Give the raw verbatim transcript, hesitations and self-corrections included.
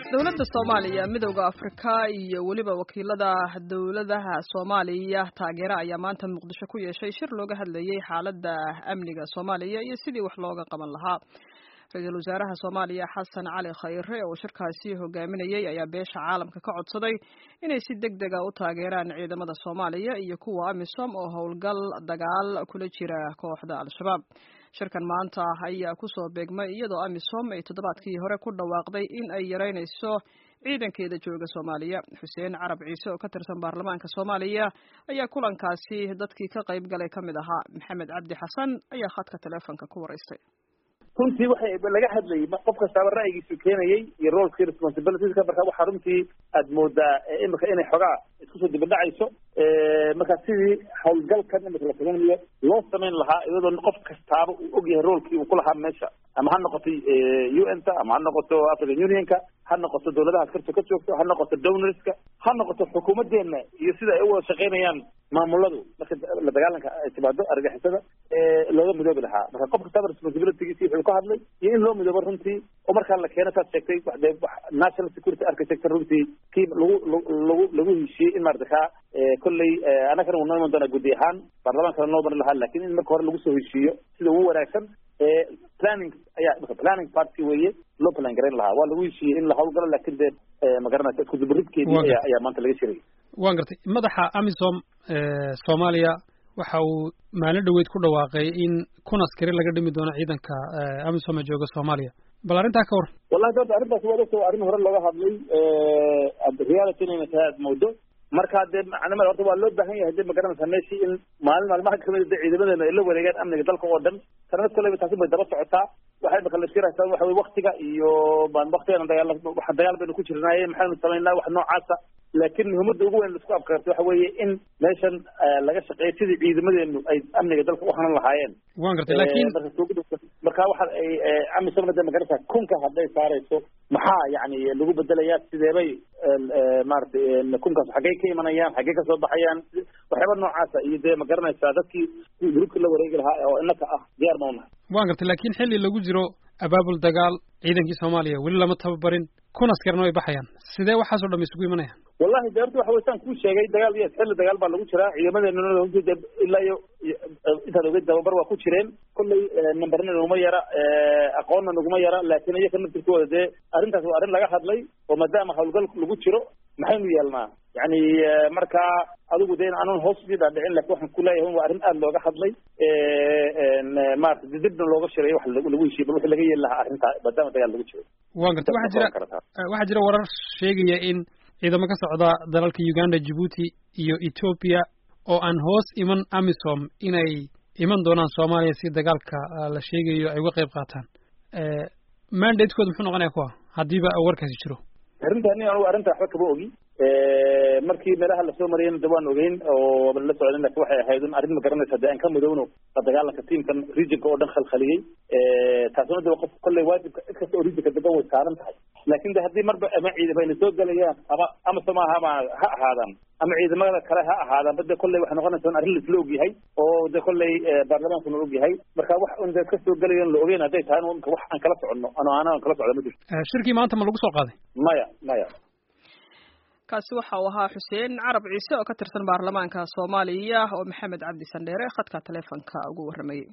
dowladda Soomaaliya midowga Afrika iyo waliba wakiilada dowladaha Soomaaliya taageera ayaa maanta Muqdisho ku yeeshay shir looga hadlayay xaaladda amniga Soomaaliya iyo sidii wax looga qaban lahaa. Ra'iisul Wasaaraha Soomaaliya Xasan Cali Khayre oo shirkaasi hogaaminayay ayaa beesha caalamka ka codsaday inay si degdeg ah u taageeraan ciidamada Soomaaliya iyo kuwa AMISOM oo howlgal dagaal kula jira kooxda Al-Shabaab. Shirkan maanta ayaa ku soo beegmay iyadoo AMISOM ay toddobaadkii hore ku dhawaaqday in ay yareynayso ciidankeeda jooga Soomaaliya. Xuseen Carab Ciise oo ka tirsan baarlamaanka Soomaaliya ayaa kulankaasi dadkii ka qayb galay kamid ahaa. Maxamed Cabdi Xasan ayaa khadka telefoonka ku wareystay. runtii waxay laga hadlayay qof kasta ra'yigiisu keenayay iyo roolkii responsibilities ka marka waxa runtii aad moodaa imika inay xogaa isku soo dibadhacayso ee marka sidii howlgalkan imika la sameeyo loo sameyn lahaa iyadoo qof kastaaba uu og yahay roolkii uu ku lahaa meesha ama ha noqoto U N ta ama ha noqoto African Union ka ha noqoto dawladaha karto ka joogto ha noqoto donors ka ha noqoto xukuumadeena iyo sida ay u wada shaqeynayaan maamuladu marka la dagaalanka ay timaado argagixisada ee looga midoobi lahaa marka qof kasta responsibilities wuxuu ka hadlay iyo in loo midoobo runtii oo marka la keeno taas sheegtay waxday national security architecture runtii kii lagu lagu lagu heshiiyay in markaa kullay anaga uu noo doona gudi ahaan baarlamaanka noo baran lahaa laakiin in marka hore lagu soo heshiiyo sida ugu wanaagsan ee planning ayaa planning party weeye loo plan gareyn lahaa waa lagu heshiiyay in la hawlgalo laakiin de ma garanaysa isku dibridkeedii ayaa ayaa maanta laga shiray waan gartay madaxa AMISOM ee Soomaaliya waxa uu maalin dhaweyd ku dhawaaqay in kun askari laga dhimi doono ciidanka AMISOM ee jooga Soomaaliya bal arinta ka war wallahi dad arintaas waa soo arin hore looga hadlay ee reality inay tahay moodo marka de macnaheedu horta waa loo baahan yahay dib magaranaysa meeshii in maalin maalmaha kamid ah ciidamadeena ay la wareegaan amniga dalka oo dhan sanad kale taasi bay daba socotaa waxay marka la shiraysaa waxa way waqtiga iyo baan waqtigan dagaal wax dagaal baynu ku jirnaayeen maxaynu sameynaa wax noocaas laakiin muhiimada ugu weyn isku afkarto waxa weeye in meeshan laga shaqeeyo sidii ciidamadeenu ay amniga dalka u hanan lahaayeen waan gartay laakiin marka waxa ay AMISOM da magaranaysa kunka haday saarayso maxaa yani lagu bedelayaa sideebay maartay kunkaas xagee ka imanayaan xagee ka soo baxayaan waxyaabo noocaas iyo de magaranaysa dadkii gurubka la wareegi lahaa oo innaka ah diyaar ma unahay waan gartay laakiin xilli lagu jiro abaabul dagaal ciidankii Soomaaliya wali lama tababarin kun askarna way baxayaan sidee waxa soo dhameysay ku imanayaan wallahi deertu waxa weeyaan ku sheegay dagaal iyo xilli dagaal baa lagu jiraa ciidamadeena runtii ilaa iyo inta lagu tababar waa ku jireen kullay numberna uma yara aqoonna naguma yara laakiin iyaga naftirkooda de arrintaas waa arrin laga hadlay oo maadaama howlgal lagu jiro maxaynu yeelnaa yani marka adigu de aanan hoos jida dhicin laakiin waxaan ku leeyahay waa arrin aad looga hadlay ee maarta dibna looga shiray wax lagu heshiiyay wax laga yeelay arrinta maadaama dagaal lagu jiro waan gartay waxa jira waxa jira warar sheegaya in ciidamo ka socda dalalka Uganda, Djibouti iyo Ethiopia oo aan hoos iman AMISOM inay iman doonaan Soomaaliya si dagaalka la sheegayo ay uga qayb qaataan ee mandate-kooda muxuu noqonayaa kuwa hadiiba warkaasi jiro arrintan anigu arrinta waxba kaba ogi ee markii meelaha la soo mariyay dabaan ogeyn oo la socdeen laakiin waxay ahayd in arrin ma garanaysa de aan ka mudowno dagaalanka teamkan regionka oo dhan khalkhaliyay ee taasoo dad qof kulli waajibka iska oo regionka degan way saaran tahay laakiin de hadii marba ama ciidamada soo galayaan ama ama samaha ma ha ahaadaan ama ciidamada kale ha ahaadaan bada kulli wax noqonaysa arrin la isla og yahay oo de kulli baarlamaanku la og yahay marka wax uu ka soo galayaan la ogeyn haday tahay wax aan kala socono ana ana kala socdo ma jirto shirkii maanta ma lagu soo qaaday maya maya kaasi waxa uu ahaa Xuseen Carab Ciise oo ka tirsan baarlamaanka Soomaaliya oo Maxamed Cabdi Sandheere khadka telefoonka ugu warramay.